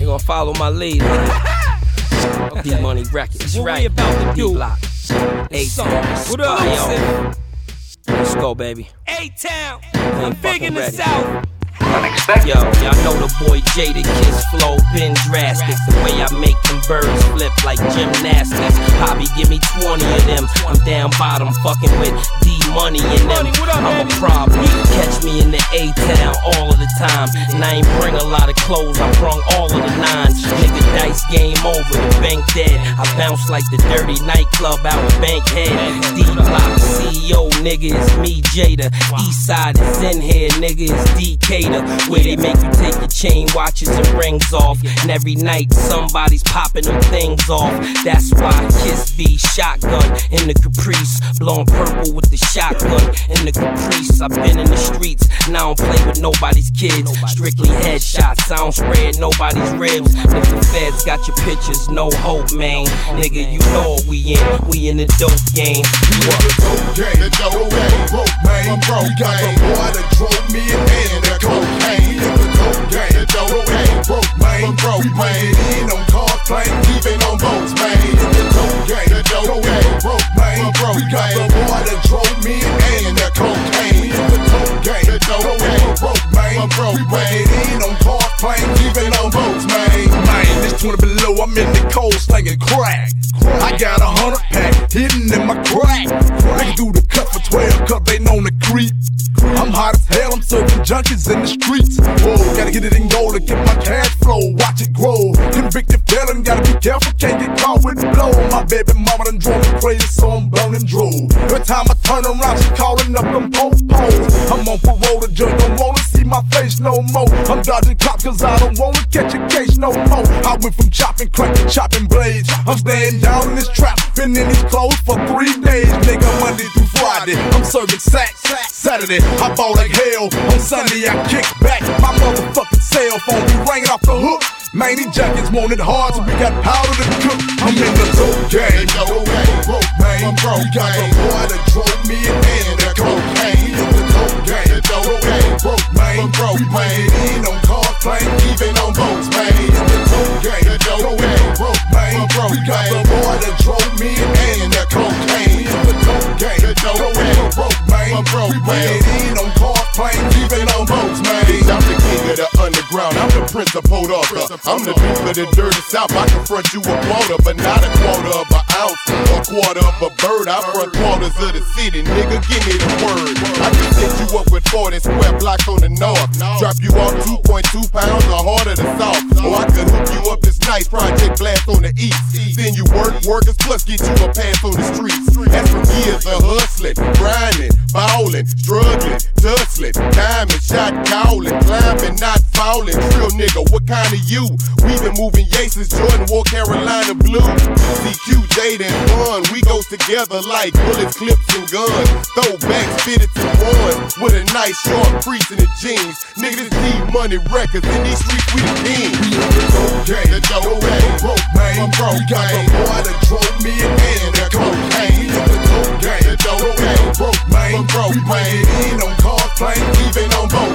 They gonna follow my lead. Okay. D-Money Records, what right? About to do? D-Block. A-Town. What up? Let's go, baby. A-Town. I'm big in the South. Yo, y'all know the boy Jada Kiss flow been drastic. The way I make them birds flip like gymnastics. Hobby, give me 20 of them. I'm down bottom fucking with D-Money in them. I'm a problem. Catch me in the A-Town all of the time. And I ain't bring a lot of clothes, I brung all of the nines. Nigga, dice game over, the bank dead. I bounce like the dirty nightclub out of Bankhead. D-Block, CEO, nigga, it's me, Jada. Eastside is in here, nigga, it's Decatur. Where they make you take your chain watches and rings off. And every night somebody's popping them things off. That's why Kiss be shotgun in the Caprice. Blowing purple with the shotgun in the Caprice. I've been in the streets and I don't play with nobody's kids. Strictly headshots, I don't spread nobody's ribs. If the feds got your pictures, no hope, man. Nigga, you know what we in the dope game. You up? The dope game, broke man. I'm broke, we got the boy that drove me in the cocaine. The dope game, the dope game, broke man. I'm broke, we bring it in on cars, planes, even on boats, man. The dope game, the dope game, broke man. I'm broke, we got the boy that drove me in the cocaine. The dope game, the dope game, broke man. I'm broke, we bring it in on cars, planes, even on boats, man. Man, this 20 below, I'm in the cold slinging crack. I got 100 pack hidden in my crack. Nigga do the cut for 12 cause they known the creep. I'm hot as hell, I'm serving junkies in the streets. Whoa, gotta get it in gold to get my cash flow, watch it grow. Convicted felon, gotta be careful, can't get caught with the blow. My baby mama done drove me crazy, so I'm burning drove. Every time I turn around, she calling up them popos. I'm on parole, the judge don't wanna see my face no more. I'm dodging cops cause I don't wanna catch a case no more. I went from chopping crack to chopping blades. I'm staying down in this trap, been in these clothes for 3 days. Nigga, Monday through Friday, I'm serving sacks. Saturday, I ball like hell. On Sunday, I kick back. My motherfucking cell phone be ringing off the hook. Man, these jackets want it hard, so we got powder to cook. I'm in the dope game. The dope game, broke man. I'm broke, we got the boy that drove me in the cocaine. The dope game, the dope game, broke man. I'm broke, we bring it in on cars, planes, even on boats, man. The dope game, the dope game, broke man. I'm broke, we got the boy that drove me in the cocaine. The dope game, the dope game, broke man. I'm broke, we bring it in on cars, planes, even on boats, man. I'm the king of the underground, I'm the prince of Port Arthur. I'm the duke of the dirty south, I can front you a quota, but not a quarter of an ounce or quarter of a bird. I front quarters of the city, nigga, give me the word. I can set you up with 40 square blocks on the north, drop you off 2.2 pounds or harder to south. Or I could hook you up this nice project blast on the east. Then you workers plus get you a pass on the streets. That's from years of hustling, grinding, ballin', struggling, tussling, diamond shot, cowling, climbing, not falling. Real nigga, what kind of you? We been moving Yaces, Jordan, wore Carolina blue. CQ, Jada, and Bun, we goes together like bullets, clips, and guns. Throwbacks fitted to one with a nice short crease in the jeans. Nigga, this D-Money Records, in these streets we the king. The dope game, the dope game, broke man. I'm broke, we got the boy that drove me in the cocaine. The dope game, the dope game, broke man. I'm broke, we bring it in on cars, planes, even on boats.